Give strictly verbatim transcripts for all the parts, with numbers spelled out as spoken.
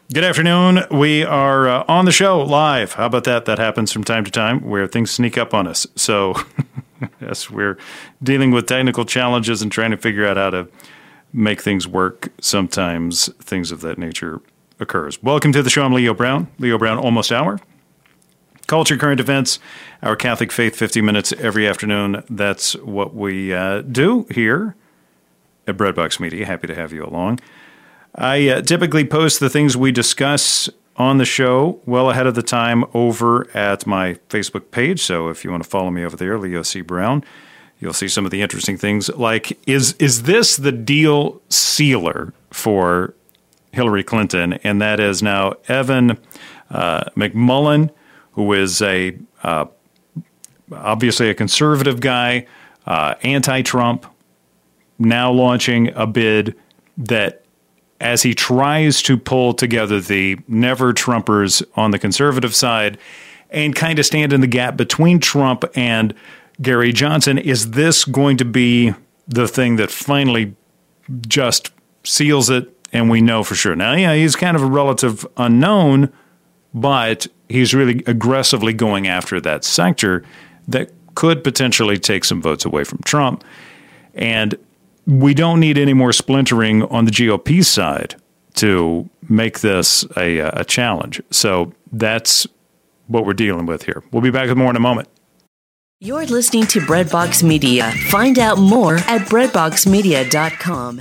Good afternoon. We are uh, on the show live. How about that? That happens from time to time where things sneak up on us. So, yes, we're dealing with technical challenges and trying to figure out how to make things work. Sometimes things of that nature occurs. Welcome to the show. I'm Leo Brown. Leo Brown, Almost Hour. Culture, current events, our Catholic faith, fifty minutes every afternoon. That's what we uh, do here at Breadbox Media. Happy to have you along. I uh, typically post the things we discuss on the show well ahead of the time over at my Facebook page. So if you want to follow me over there, Leo C. Brown, you'll see some of the interesting things. Like, is is this the deal sealer for Hillary Clinton? And that is now Evan uh, McMullin, who is a uh, obviously a conservative guy, uh, anti-Trump, now launching a bid that, as he tries to pull together the never-Trumpers on the conservative side and kind of stand in the gap between Trump and Gary Johnson, is this going to be the thing that finally just seals it and we know for sure? Now, yeah, he's kind of a relative unknown, but he's really aggressively going after that sector that could potentially take some votes away from Trump. And we don't need any more splintering on the G O P side to make this a, a challenge. So that's what we're dealing with here. We'll be back with more in a moment. You're listening to Breadbox Media. Find out more at breadbox media dot com.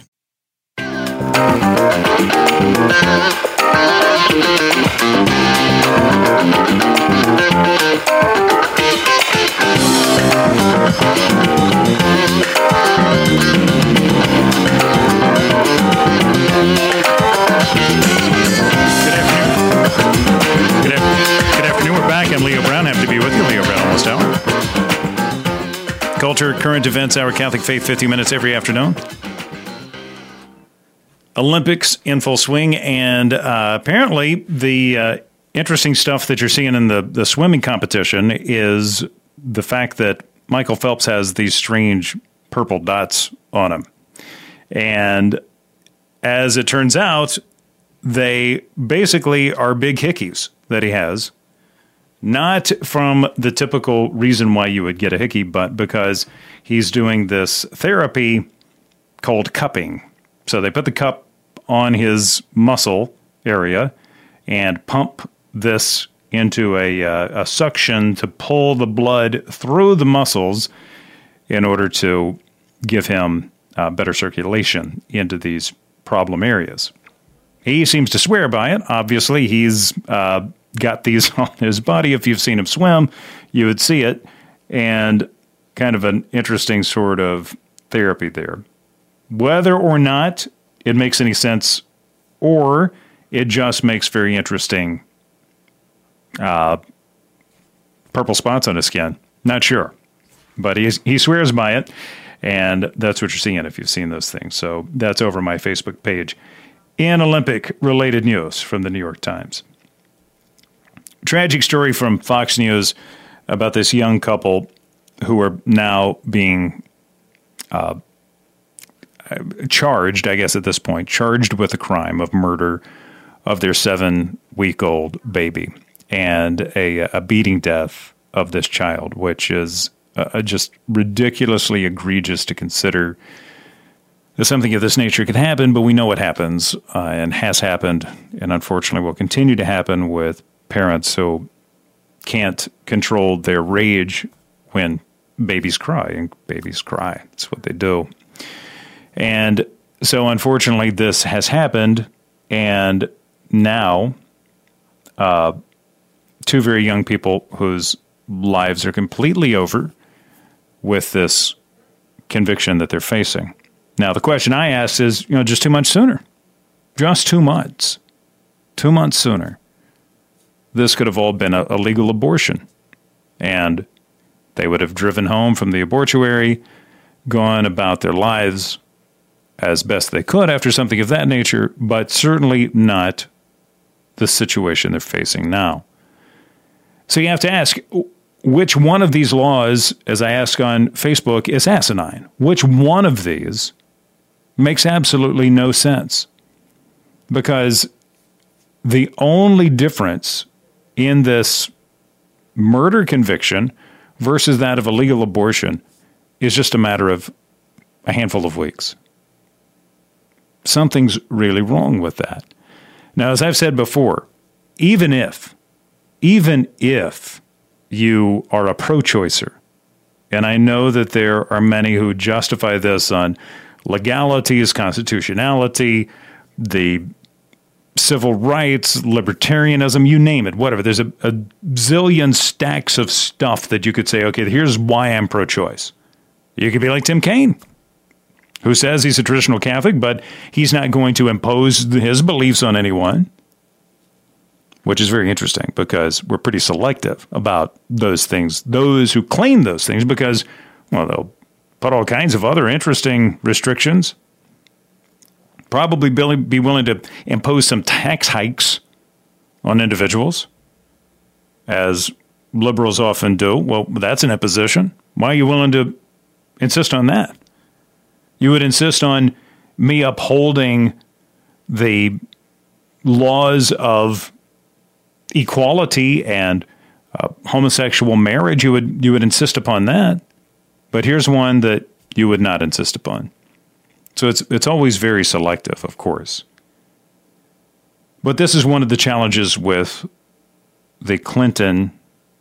Good afternoon. Good afternoon. We're back. I'm Leo Brown. Happy to be with you. Leo Brown, Almost Hour. Culture, current events, our Catholic faith, fifty minutes every afternoon. Olympics in full swing, and uh, apparently the uh, interesting stuff that you're seeing in the, the swimming competition is the fact that Michael Phelps has these strange purple dots on him. And as it turns out, they basically are big hickeys that he has. Not from the typical reason why you would get a hickey, but because he's doing this therapy called cupping. So they put the cup on his muscle area and pump this into a, uh, a suction to pull the blood through the muscles in order to give him uh, better circulation into these problem areas. He seems to swear by it. Obviously, he's uh, got these on his body. If you've seen him swim, you would see it. And kind of an interesting sort of therapy there. Whether or not it makes any sense, or it just makes very interesting uh, purple spots on his skin. Not sure. But he he swears by it, and that's what you're seeing if you've seen those things. So that's over my Facebook page. In Olympic-related news from the New York Times. Tragic story from Fox News about this young couple who are now being uh, charged, I guess at this point, charged with the crime of murder of their seven-week-old baby and a, a beating death of this child, which is uh, just ridiculously egregious to consider that something of this nature could happen, but we know what happens uh, and has happened, and unfortunately will continue to happen with parents who can't control their rage when babies cry, and babies cry. That's what they do. And so, unfortunately, this has happened, and now uh, two very young people whose lives are completely over with this conviction that they're facing. Now, the question I ask is, you know, just two months sooner, just two months, two months sooner, this could have all been a, a legal abortion, and they would have driven home from the abortuary, gone about their lives as best they could after something of that nature, but certainly not the situation they're facing now. So you have to ask, which one of these laws, as I ask on Facebook, is asinine? Which one of these makes absolutely no sense? Because the only difference in this murder conviction versus that of a legal abortion is just a matter of a handful of weeks. Something's really wrong with that. Now, as I've said before, even if, even if you are a pro-choicer, and I know that there are many who justify this on legalities, constitutionality, the civil rights, libertarianism, you name it, whatever. There's a, a zillion stacks of stuff that you could say, okay, here's why I'm pro-choice. You could be like Tim Kaine, who says he's a traditional Catholic, but he's not going to impose his beliefs on anyone, which is very interesting because we're pretty selective about those things, those who claim those things, because, well, they'll put all kinds of other interesting restrictions, probably be willing to impose some tax hikes on individuals, as liberals often do. Well, that's an imposition. Why are you willing to insist on that? You would insist on me upholding the laws of equality and uh, homosexual marriage. You would you would insist upon that. But here's one that you would not insist upon. So it's it's always very selective, of course. But this is one of the challenges with the Clinton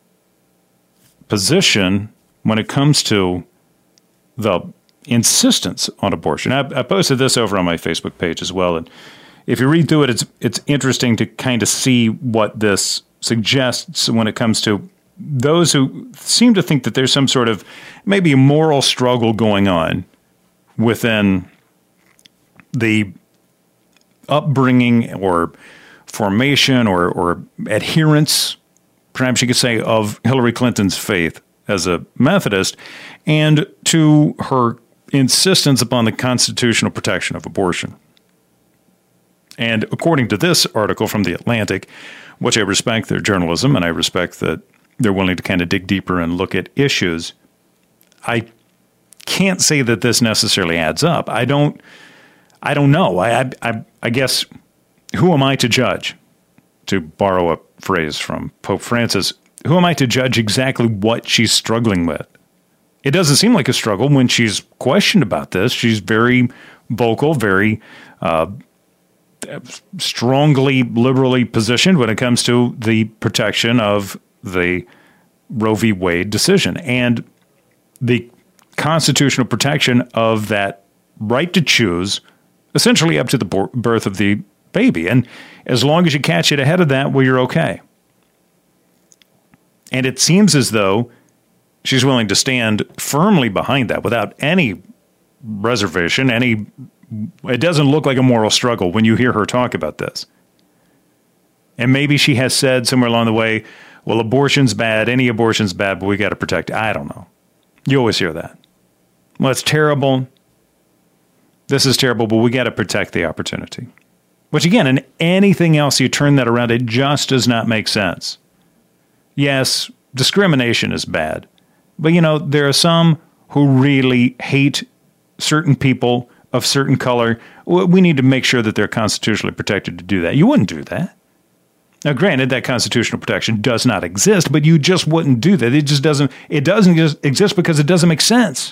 position when it comes to the insistence on abortion. I, I posted this over on my Facebook page as well, and if you read through it, it's it's interesting to kind of see what this suggests when it comes to those who seem to think that there's some sort of maybe a moral struggle going on within the upbringing or formation or, or adherence, perhaps you could say, of Hillary Clinton's faith as a Methodist, and to her insistence upon the constitutional protection of abortion. And according to this article from The Atlantic, which I respect their journalism, and I respect that they're willing to kind of dig deeper and look at issues, I can't say that this necessarily adds up. I don't I don't know. I, I, I guess, who am I to judge? To borrow a phrase from Pope Francis, who am I to judge exactly what she's struggling with? It doesn't seem like a struggle when she's questioned about this. She's very vocal, very uh, strongly liberally positioned when it comes to the protection of the Roe v. Wade decision and the constitutional protection of that right to choose, essentially up to the birth of the baby. And as long as you catch it ahead of that, well, you're okay. And it seems as though she's willing to stand firmly behind that without any reservation, any. It doesn't look like a moral struggle when you hear her talk about this. And maybe she has said somewhere along the way, well, abortion's bad, any abortion's bad, but we got to protect it. I don't know. You always hear that. Well, it's terrible. This is terrible, but we got to protect the opportunity. Which, again, in anything else, you turn that around, it just does not make sense. Yes, discrimination is bad. But, you know, there are some who really hate certain people of certain color. We need to make sure that they're constitutionally protected to do that. You wouldn't do that. Now, granted, that constitutional protection does not exist, but you just wouldn't do that. It just doesn't, it doesn't just exist because it doesn't make sense.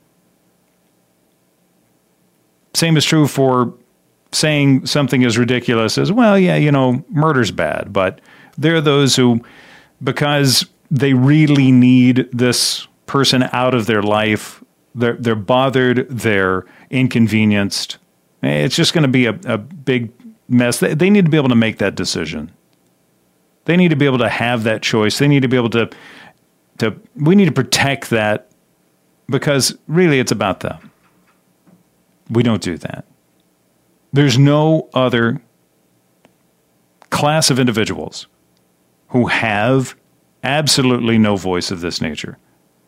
Same is true for saying something as ridiculous as, well, yeah, you know, murder's bad, but there are those who, because they really need this person out of their life, they're, they're bothered, they're inconvenienced. It's just going to be a, a big mess. They, they need to be able to make that decision. They need to be able to have that choice. They need to be able to, to, we need to protect that because really it's about them. We don't do that. There's no other class of individuals who have absolutely no voice of this nature.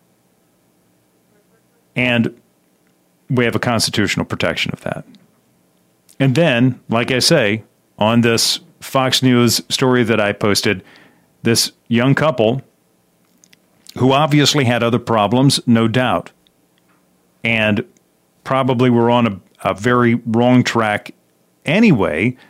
And we have a constitutional protection of that. And then, like I say, on this Fox News story that I posted, this young couple who obviously had other problems, no doubt, and probably were on a, a very wrong track anyway,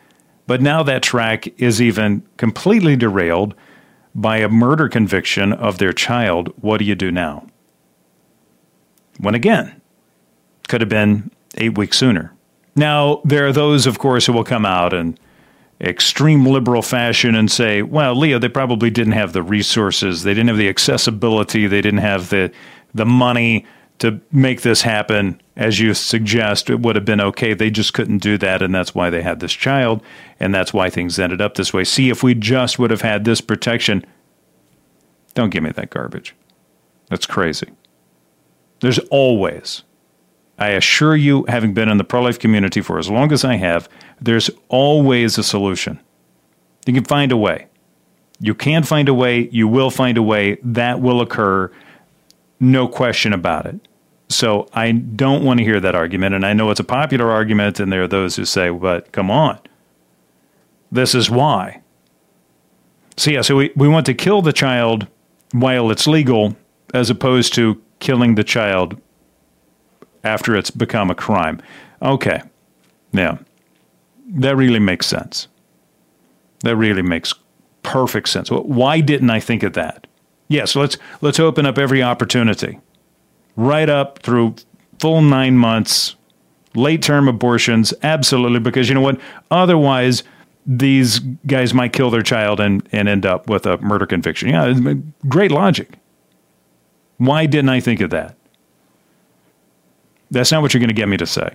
But now that track is even completely derailed by a murder conviction of their child. What do you do now? When again, could have been eight weeks sooner. Now, there are those, of course, who will come out in extreme liberal fashion and say, well, Leo, they probably didn't have the resources. They didn't have the accessibility. They didn't have the the money to make this happen. As you suggest, it would have been okay. They just couldn't do that, and that's why they had this child, and that's why things ended up this way. See, if we just would have had this protection. Don't give me that garbage. That's crazy. There's always, I assure you, having been in the pro-life community for as long as I have, there's always a solution. You can find a way. You can find a way. You will find a way. That will occur. No question about it. So I don't want to hear that argument. And I know it's a popular argument, and there are those who say, but come on. This is why. So yeah, so we, we want to kill the child while it's legal, as opposed to killing the child after it's become a crime. Okay. Yeah. That really makes sense. That really makes perfect sense. Why didn't I think of that? Yes, let's let's open up every opportunity. Right up through full nine months, late-term abortions, absolutely, because you know what? Otherwise, these guys might kill their child and, and end up with a murder conviction. Yeah, great logic. Why didn't I think of that? That's not what you're going to get me to say.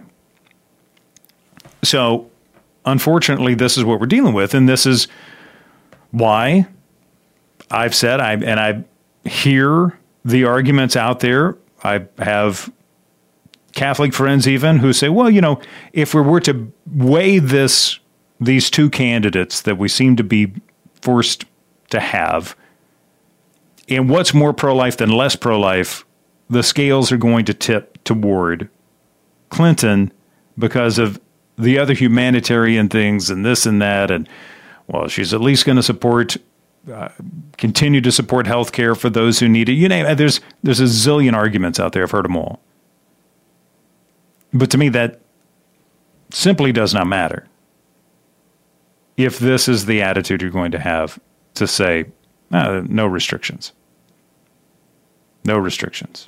So, unfortunately, this is what we're dealing with, and this is why I've said, I and I hear the arguments out there. I have Catholic friends even who say, well, you know, if we were to weigh this, these two candidates that we seem to be forced to have, and what's more pro-life than less pro-life, the scales are going to tip toward Clinton because of the other humanitarian things and this and that. And, well, she's at least going to support, uh, continue to support health care for those who need it. You know, there's, there's a zillion arguments out there. I've heard them all. But to me, that simply does not matter. If this is the attitude you're going to have to say, uh, no restrictions. No restrictions.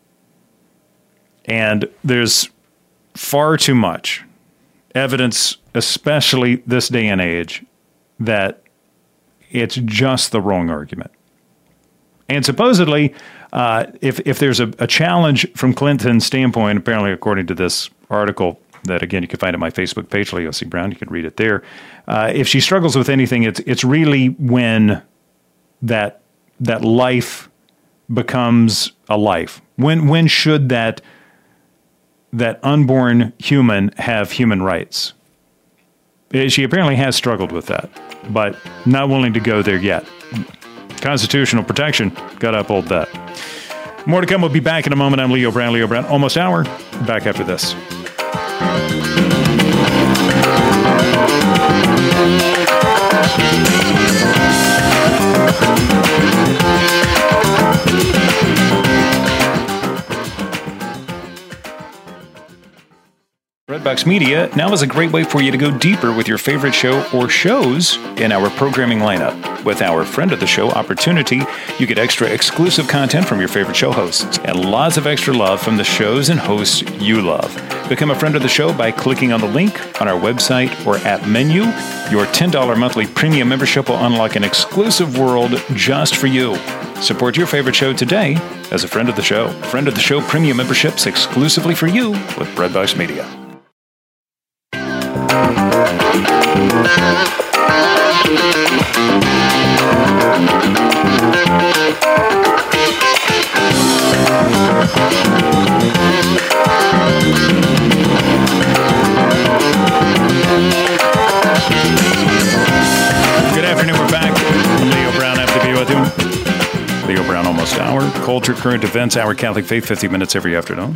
And there's far too much evidence, especially this day and age, that it's just the wrong argument. And supposedly, uh, if if there's a, a challenge from Clinton's standpoint, apparently according to this article that, again, you can find on my Facebook page, Leo C. Brown, you can read it there. Uh, if she struggles with anything, it's it's really when that that life becomes a life. When when should that that unborn human have human rights? She apparently has struggled with that, but not willing to go there yet. Constitutional protection, got to uphold that. More to come. We'll be back in a moment. I'm Leo Brown. Leo Brown, almost hour. Back after this. Breadbox Media now is a great way for you to go deeper with your favorite show or shows in our programming lineup. With our Friend of the Show opportunity, you get extra exclusive content from your favorite show hosts and lots of extra love from the shows and hosts you love. Become a friend of the show by clicking on the link on our website or app menu. Your ten dollars monthly premium membership will unlock an exclusive world just for you. Support your favorite show today as a friend of the show. Friend of the Show premium memberships exclusively for you with Breadbox Media. Good afternoon, we're back. I'm Leo Brown, happy to be with you. Leo Brown, almost hour. Culture, current events, our Catholic faith, fifty minutes every afternoon.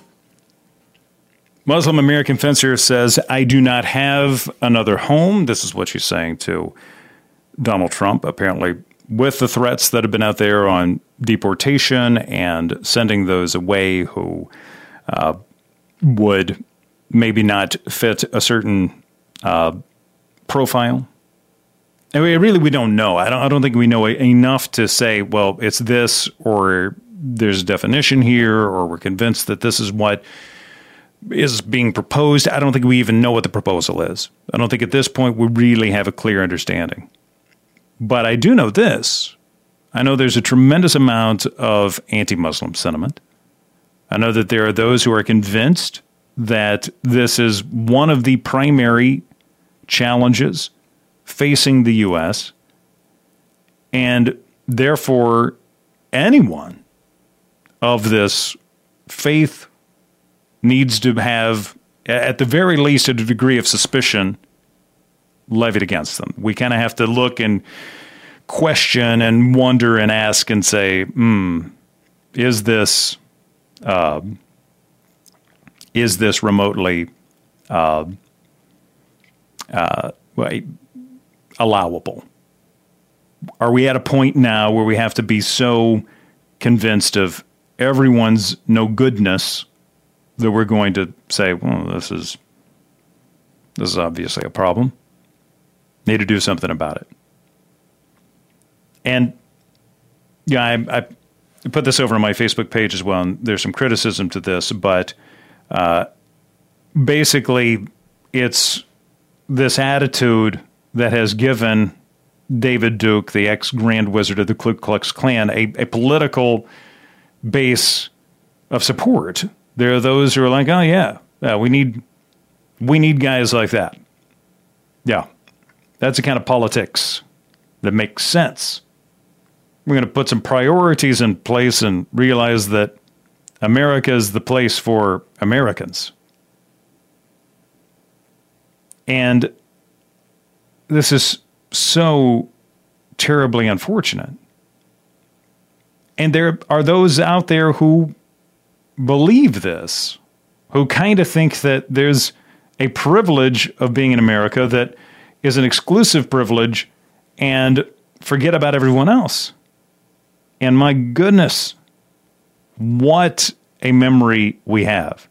Muslim American Fencer says, I do not have another home. This is what she's saying to Donald Trump, apparently with the threats that have been out there on deportation and sending those away who uh, would maybe not fit a certain uh, profile? And we really, we don't know. I don't, I don't think we know enough to say, well, it's this, or there's a definition here, or we're convinced that this is what is being proposed. I don't think we even know what the proposal is. I don't think at this point we really have a clear understanding. But I do know this. I know there's a tremendous amount of anti-Muslim sentiment. I know that there are those who are convinced that this is one of the primary challenges facing the U S, and therefore anyone of this faith needs to have, at the very least, a degree of suspicion levied against them. We kind of have to look and question and wonder and ask and say, hmm, is this uh, is this remotely uh, uh, allowable? Are we at a point now where we have to be so convinced of everyone's no goodness that we're going to say, well, this is this is obviously a problem. Need to do something about it. And yeah, I, I put this over on my Facebook page as well, and there's some criticism to this, but uh, basically it's this attitude that has given David Duke, the ex-Grand Wizard of the Ku Klux Klan, a, a political base of support. There are those who are like, oh yeah, yeah, we need we need guys like that. Yeah, that's the kind of politics that makes sense. We're going to put some priorities in place and realize that America is the place for Americans. And this is so terribly unfortunate. And there are those out there who believe this, who kind of think that there's a privilege of being in America that is an exclusive privilege and forget about everyone else. And my goodness, what a memory we have.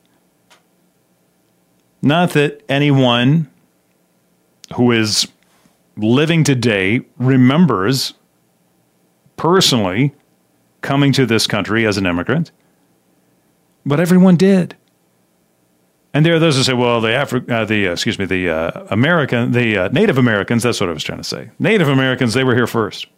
Not that anyone who is living today remembers personally coming to this country as an immigrant, but everyone did. And there are those who say, well, the Afri- uh, the uh, excuse me, the uh, American, the uh, Native Americans, that's what I was trying to say. Native Americans, they were here first.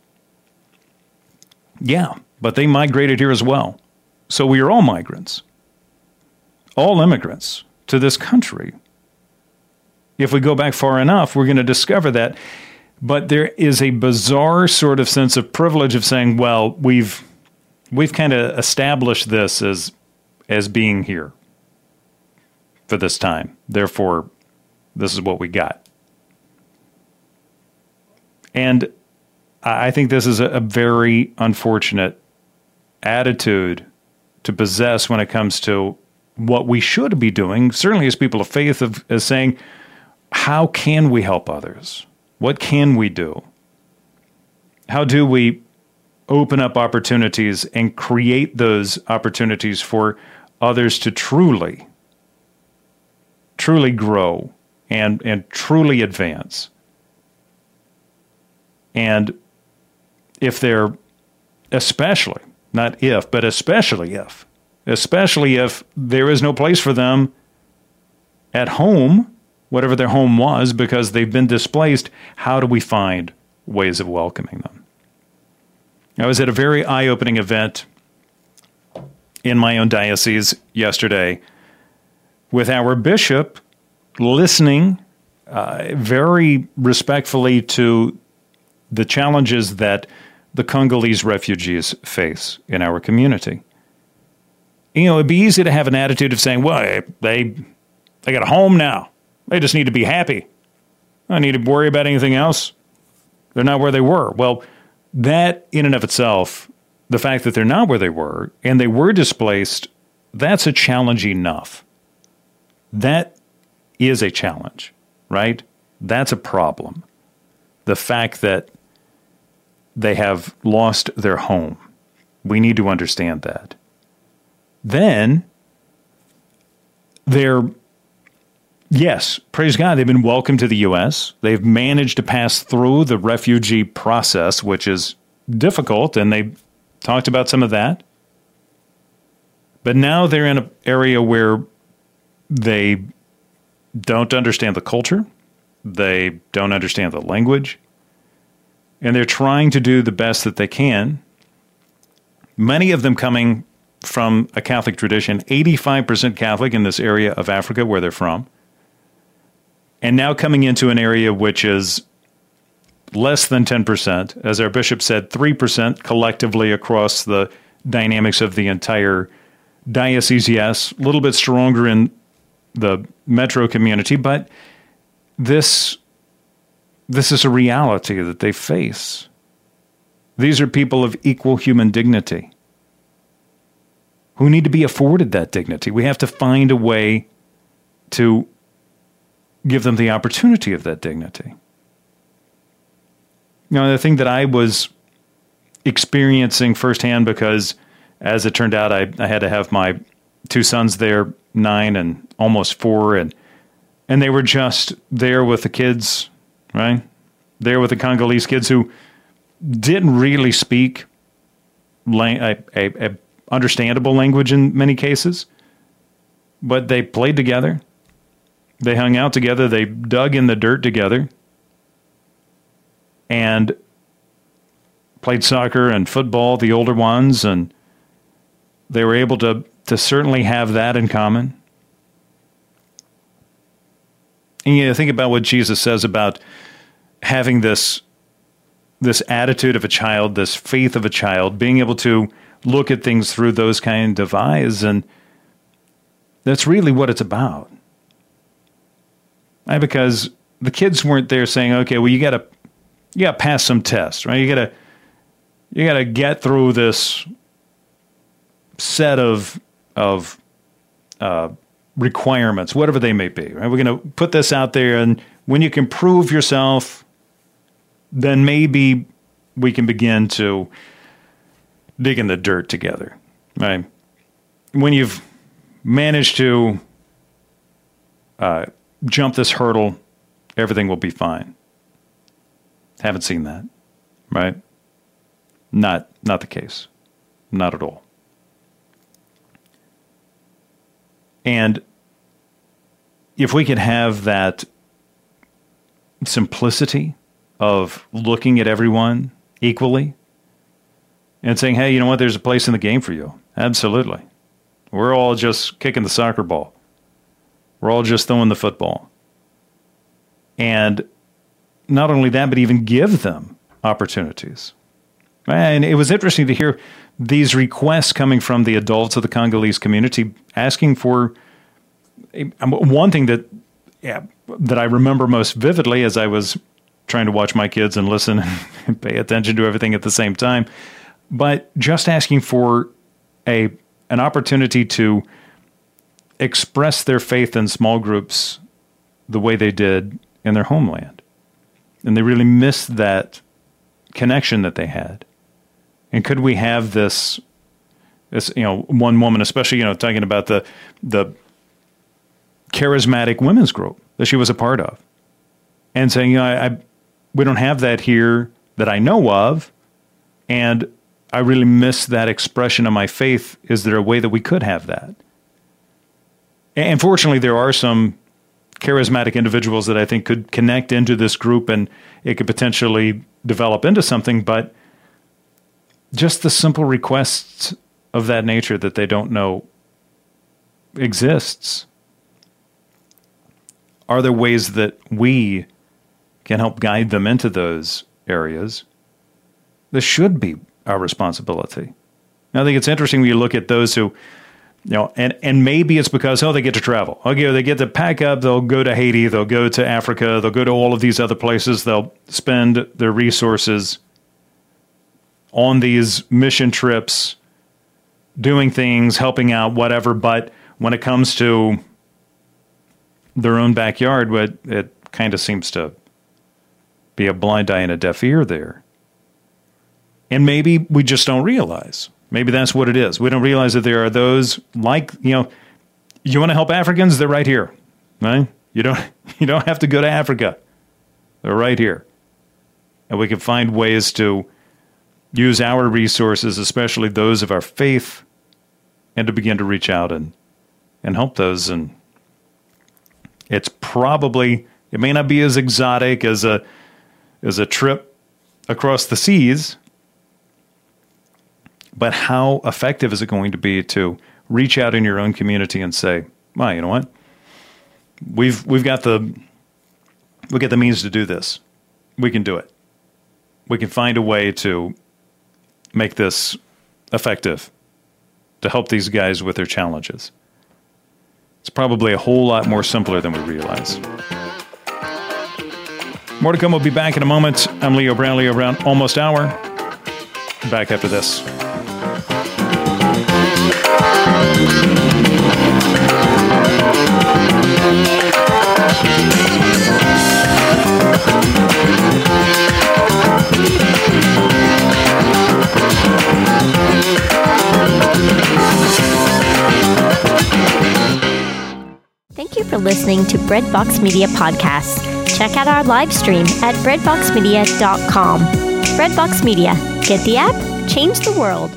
Yeah, but they migrated here as well. So we are all migrants, all immigrants to this country. If we go back far enough, we're going to discover that. But there is a bizarre sort of sense of privilege of saying, well, we've we've kind of established this as as being here for this time. Therefore, this is what we got. And I think this is a, a very unfortunate attitude to possess when it comes to what we should be doing, certainly as people of faith, of as saying, how can we help others? What can we do? How do we open up opportunities and create those opportunities for others to truly, truly grow and, and truly advance? And if they're, especially, not if, but especially if, especially if there is no place for them at home, whatever their home was, because they've been displaced, how do we find ways of welcoming them? I was at a very eye-opening event in my own diocese yesterday with our bishop listening uh, very respectfully to the challenges that the Congolese refugees face in our community. You know, it'd be easy to have an attitude of saying, well, they, they got a home now. They just need to be happy. I don't need to worry about anything else. They're not where they were. Well, that in and of itself, the fact that they're not where they were and they were displaced, that's a challenge enough. That is a challenge, right? That's a problem. The fact that they have lost their home. We need to understand that. Then they're yes, praise God, they've been welcomed to the U S. They've managed to pass through the refugee process, which is difficult, and they talked about some of that. But now they're in an area where they don't understand the culture, they don't understand the language, and they're trying to do the best that they can. Many of them coming from a Catholic tradition, eighty-five percent Catholic in this area of Africa where they're from, and now coming into an area which is less than ten percent. As our bishop said, three percent collectively across the dynamics of the entire diocese, yes, a little bit stronger in the metro community, but this this is a reality that they face. These are people of equal human dignity who need to be afforded that dignity. We have to find a way to give them the opportunity of that dignity. You know, the thing that I was experiencing firsthand, because as it turned out, I, I had to have my two sons there, nine and almost four, and and they were just there with the kids, right? There with the Congolese kids who didn't really speak a, a, a understandable language in many cases, but they played together. They hung out together. They dug in the dirt together and played soccer and football, the older ones, and they were able to, to certainly have that in common. And you know, think about what Jesus says about having this this attitude of a child, this faith of a child, being able to look at things through those kind of eyes, and that's really what it's about. Right? Because the kids weren't there saying, "Okay, well, you got to you got to pass some tests, right? You got to you got to get through this set of of uh, requirements, whatever they may be. Right? We're going to put this out there, and when you can prove yourself, then maybe we can begin to dig in the dirt together." Right? When you've managed to uh, jump this hurdle, everything will be fine. Haven't seen that, right? Not not the case. Not at all. And if we could have that simplicity of looking at everyone equally and saying, "Hey, you know what? There's a place in the game for you." Absolutely. We're all just kicking the soccer ball. We're all just throwing the football. And not only that, but even give them opportunities. And it was interesting to hear these requests coming from the adults of the Congolese community asking for one thing that yeah, that I remember most vividly as I was trying to watch my kids and listen and pay attention to everything at the same time, but just asking for a an opportunity to express their faith in small groups the way they did in their homeland. And they really missed that connection that they had. And could we have this, this, you know, one woman, especially, you know, talking about the the charismatic women's group that she was a part of, and saying, you know, I, I we don't have that here that I know of, and I really miss that expression of my faith. Is there a way that we could have that? And fortunately, there are some charismatic individuals that I think could connect into this group, and it could potentially develop into something, but just the simple requests of that nature that they don't know exists. Are there ways that we can help guide them into those areas? This should be our responsibility. I think it's interesting when you look at those who, you know, and, and maybe it's because, oh, they get to travel. Okay, they get to pack up, they'll go to Haiti, they'll go to Africa, they'll go to all of these other places, they'll spend their resources on these mission trips, doing things, helping out, whatever. But when it comes to their own backyard, it, it kind of seems to be a blind eye and a deaf ear there. And maybe we just don't realize. Maybe that's what it is. We don't realize that there are those like, you know, you want to help Africans? They're right here, right? You don't, you don't have to go to Africa. They're right here. And we can find ways to use our resources, especially those of our faith, and to begin to reach out and, and help those. And it's probably, it may not be as exotic as a, as a trip across the seas, but how effective is it going to be to reach out in your own community and say, well, you know what? We've we've got the we got the means to do this. We can do it. We can find a way to make this effective, to help these guys with their challenges. It's probably a whole lot more simpler than we realize. More to come. We'll be back in a moment. I'm Leo Brown, Leo Brown, Almost Hour. Back after this. Thank you for listening to Breadbox Media Podcasts. Check out our live stream at breadbox media dot com. Breadbox Media. Get the app, change the world.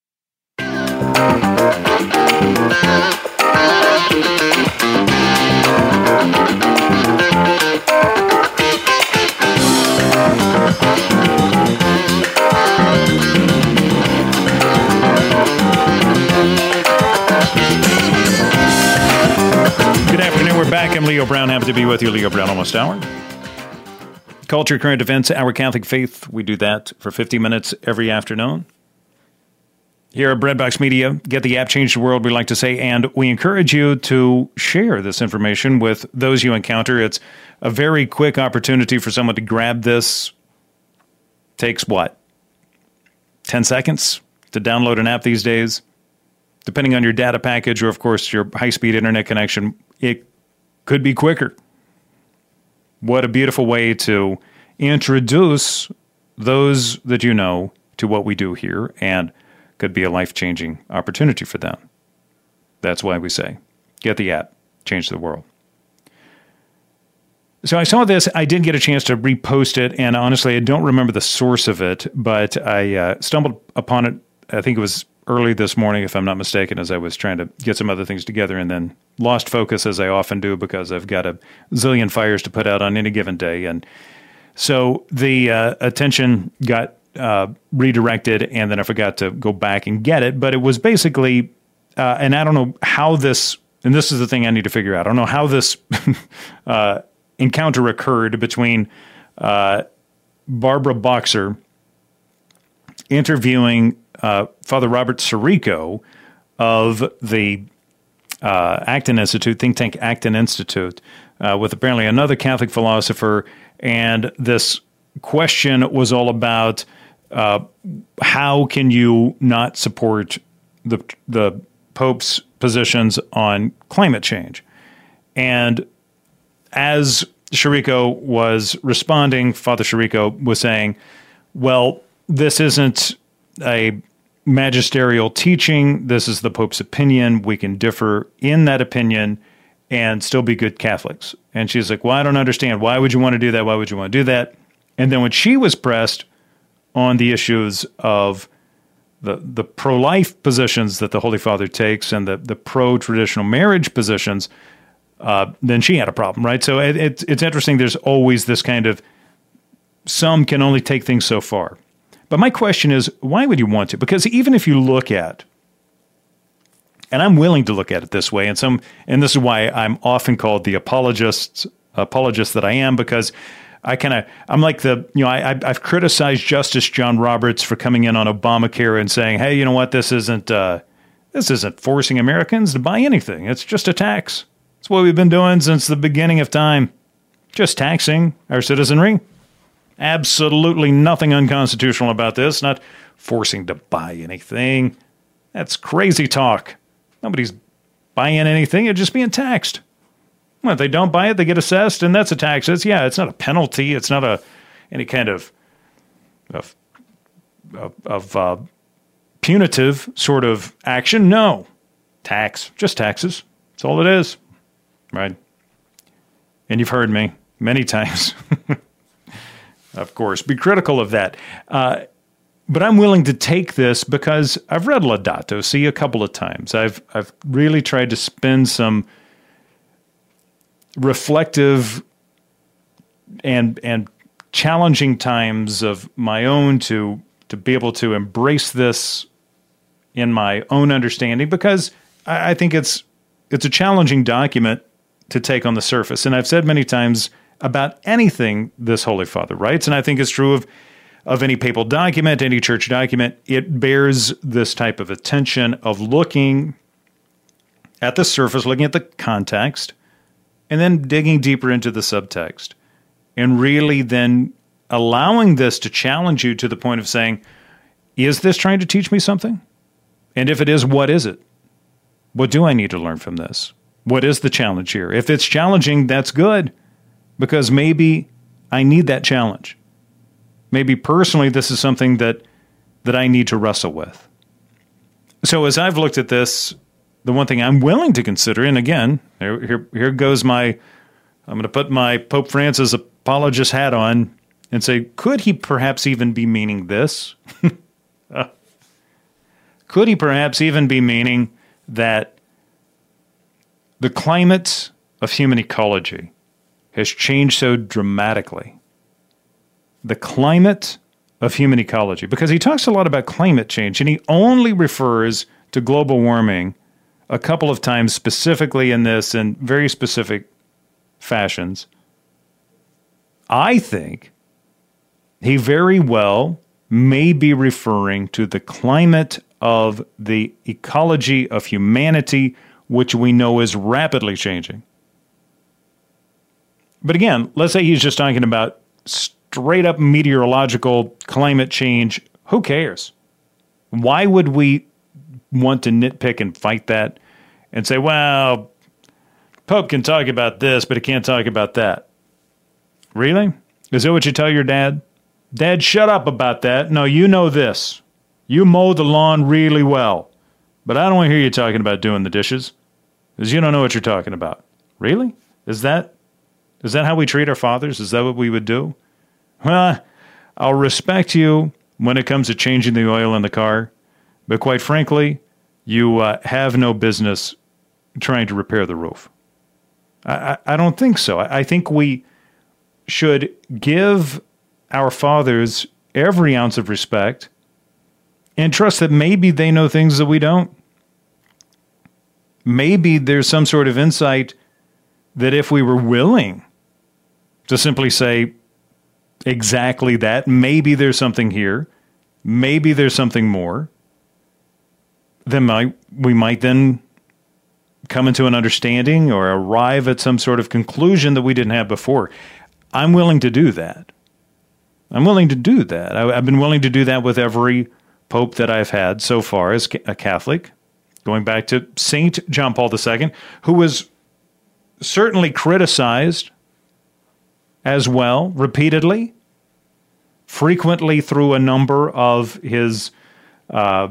Good afternoon. We're back. I'm Leo Brown. Happy to be with you. Leo Brown, Almost Hour. Culture, current events, our Catholic faith. We do that for fifty minutes every afternoon. Here at Breadbox Media, get the app, change the world, we like to say, and we encourage you to share this information with those you encounter. It's a very quick opportunity for someone to grab this. Takes what? ten seconds to download an app these days. Depending on your data package or, of course, your high-speed internet connection, it could be quicker. What a beautiful way to introduce those that you know to what we do here, and could be a life-changing opportunity for them. That's why we say, get the app, change the world. So I saw this. I did get a chance to repost it, and honestly, I don't remember the source of it, but I uh, stumbled upon it, I think it was early this morning, if I'm not mistaken, as I was trying to get some other things together, and then lost focus, as I often do, because I've got a zillion fires to put out on any given day. And so the uh, attention got uh, redirected, and then I forgot to go back and get it. But it was basically, uh, and I don't know how this, and this is the thing I need to figure out. I don't know how this uh, encounter occurred between uh, Barbara Boxer interviewing uh, Father Robert Sirico of the uh, Acton Institute, think tank Acton Institute, uh, with apparently another Catholic philosopher. And this question was all about uh, how can you not support the the Pope's positions on climate change? And as Sirico was responding, Father Sirico was saying, well, this isn't a magisterial teaching. This is the Pope's opinion. We can differ in that opinion and still be good Catholics. And she's like, well, I don't understand. Why would you want to do that? Why would you want to do that? And then when she was pressed on the issues of the the pro-life positions that the Holy Father takes and the, the pro-traditional marriage positions, uh, then she had a problem, right? So it, it, it's interesting. There's always this kind of, some can only take things so far. But my question is, why would you want to? Because even if you look at, and I'm willing to look at it this way, and some, and this is why I'm often called the apologist, apologist that I am, because I kind of, I'm like the, you know, I, I've criticized Justice John Roberts for coming in on Obamacare and saying, hey, you know what, this isn't, uh, this isn't forcing Americans to buy anything. It's just a tax. It's what we've been doing since the beginning of time. Just taxing our citizenry. Absolutely nothing unconstitutional about this. Not forcing to buy anything. That's crazy talk. Nobody's buying anything. They're just being taxed. Well, if they don't buy it, they get assessed, and that's a tax. It's, yeah, it's not a penalty. It's not a any kind of of, of, of uh, punitive sort of action. No. Tax. Just taxes. That's all it is. Right? And you've heard me many times, of course, be critical of that. Uh, but I'm willing to take this because I've read Laudato Si a couple of times. I've I've really tried to spend some reflective and and challenging times of my own to to be able to embrace this in my own understanding, because I, I think it's it's a challenging document to take on the surface. And I've said many times about anything this Holy Father writes, and I think it's true of of any papal document, any church document, it bears this type of attention of looking at the surface, looking at the context, and then digging deeper into the subtext, and really then allowing this to challenge you to the point of saying, is this trying to teach me something? And if it is, what is it? What do I need to learn from this? What is the challenge here? If it's challenging, that's good, because maybe I need that challenge. Maybe personally, this is something that that I need to wrestle with. So as I've looked at this, the one thing I'm willing to consider, and again, here, here, here goes my, I'm going to put my Pope Francis apologist hat on and say, could he perhaps even be meaning this? uh, could he perhaps even be meaning that the climate of human ecology has changed so dramatically? The climate of human ecology, because he talks a lot about climate change, and he only refers to global warming a couple of times specifically in this in very specific fashions. I think he very well may be referring to the climate of the ecology of humanity, which we know is rapidly changing. But again, let's say he's just talking about straight up meteorological climate change. Who cares? Why would we want to nitpick and fight that and say, well, Pope can talk about this, but he can't talk about that? Really? Is that what you tell your dad? Dad, shut up about that. No, you know this. You mow the lawn really well, but I don't want to hear you talking about doing the dishes, because you don't know what you're talking about. Really? Is that is that how we treat our fathers? Is that what we would do? Well, I'll respect you when it comes to changing the oil in the car, but quite frankly, you uh, have no business trying to repair the roof. I, I, I don't think so. I, I think we should give our fathers every ounce of respect and trust that maybe they know things that we don't. Maybe there's some sort of insight that if we were willing to simply say exactly that, maybe there's something here, maybe there's something more, then might, we might then come into an understanding or arrive at some sort of conclusion that we didn't have before. I'm willing to do that. I'm willing to do that. I, I've been willing to do that with every pope that I've had so far as a Catholic, going back to Saint John Paul the Second, who was certainly criticized as well, repeatedly, frequently through a number of his uh,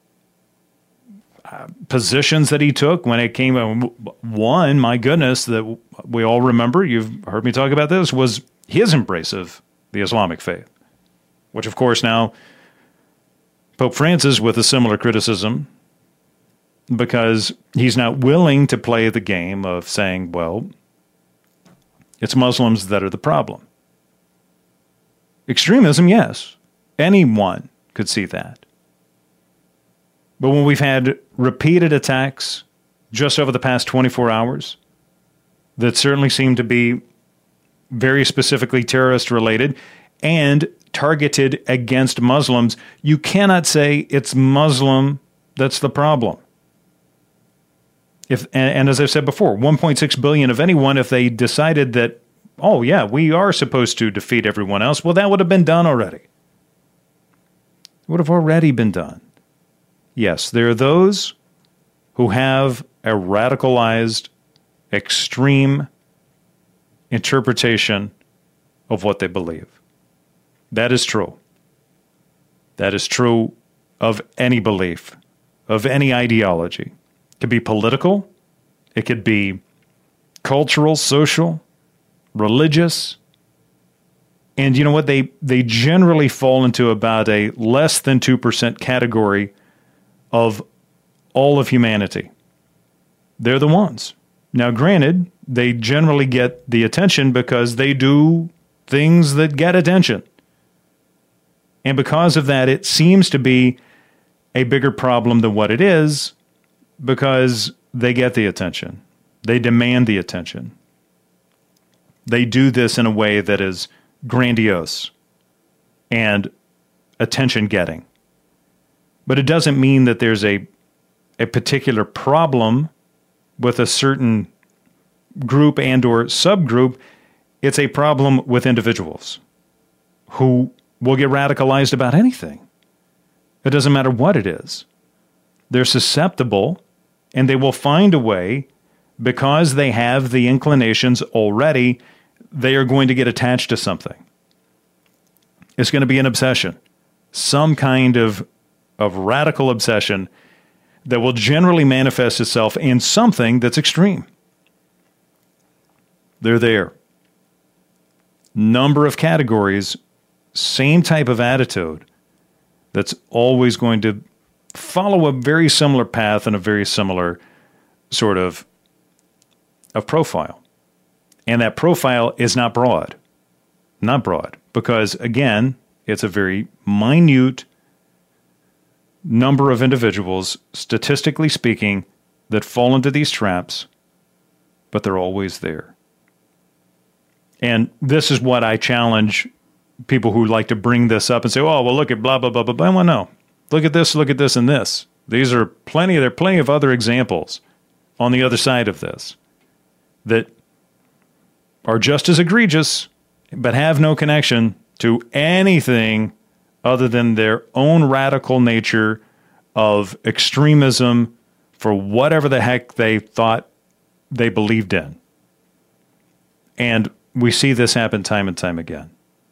uh, positions that he took when it came. One, my goodness, that we all remember, you've heard me talk about this, was his embrace of the Islamic faith, which, of course, now Pope Francis with a similar criticism, because he's not willing to play the game of saying, well, it's Muslims that are the problem. Extremism, yes. Anyone could see that. But when we've had repeated attacks just over the past twenty-four hours that certainly seem to be very specifically terrorist related and targeted against Muslims, you cannot say it's Muslim that's the problem. If and, and as I've said before, one point six billion of anyone, if they decided that, oh yeah, we are supposed to defeat everyone else, well, that would have been done already. It would have already been done. Yes, there are those who have a radicalized, extreme interpretation of what they believe. That is true. That is true of any belief, of any ideology. It could be political. It could be cultural, social. religious. And you know what? They they generally fall into about a less than two percent category of all of humanity. They're the ones. Now, granted, they generally get the attention because they do things that get attention. And because of that, it seems to be a bigger problem than what it is because they get the attention. They demand the attention. They do this in a way that is grandiose and attention-getting. But it doesn't mean that there's a, a particular problem with a certain group and or subgroup. It's a problem with individuals who will get radicalized about anything. It doesn't matter what it is. They're susceptible, and they will find a way, because they have the inclinations already, they are going to get attached to something. It's going to be an obsession, some kind of, of radical obsession that will generally manifest itself in something that's extreme. They're there. Number of categories, same type of attitude that's always going to follow a very similar path and a very similar sort of, of profile. And that profile is not broad. Not broad. Because, again, it's a very minute number of individuals, statistically speaking, that fall into these traps, but they're always there. And this is what I challenge people who like to bring this up and say, oh, well, look at blah, blah, blah, blah, blah. Well, no. Look at this, look at this, and this. These are plenty, there are plenty of other examples on the other side of this that are just as egregious, but have no connection to anything other than their own radical nature of extremism for whatever the heck they thought they believed in. And we see this happen time and time again.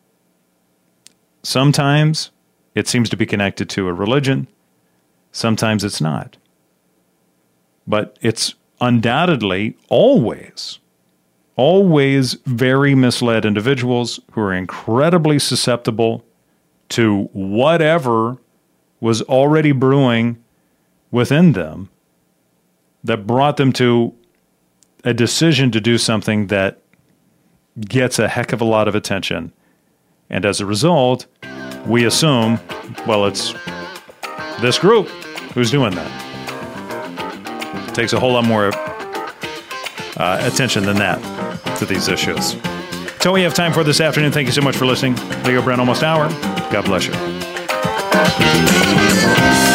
Sometimes it seems to be connected to a religion. Sometimes it's not. But it's undoubtedly always, always very misled individuals who are incredibly susceptible to whatever was already brewing within them that brought them to a decision to do something that gets a heck of a lot of attention. And as a result, we assume, well, it's this group who's doing that. It takes a whole lot more uh, attention than that to these issues. That's all we have time for this afternoon. Thank you so much for listening. Leo Brown, almost hour. God bless you.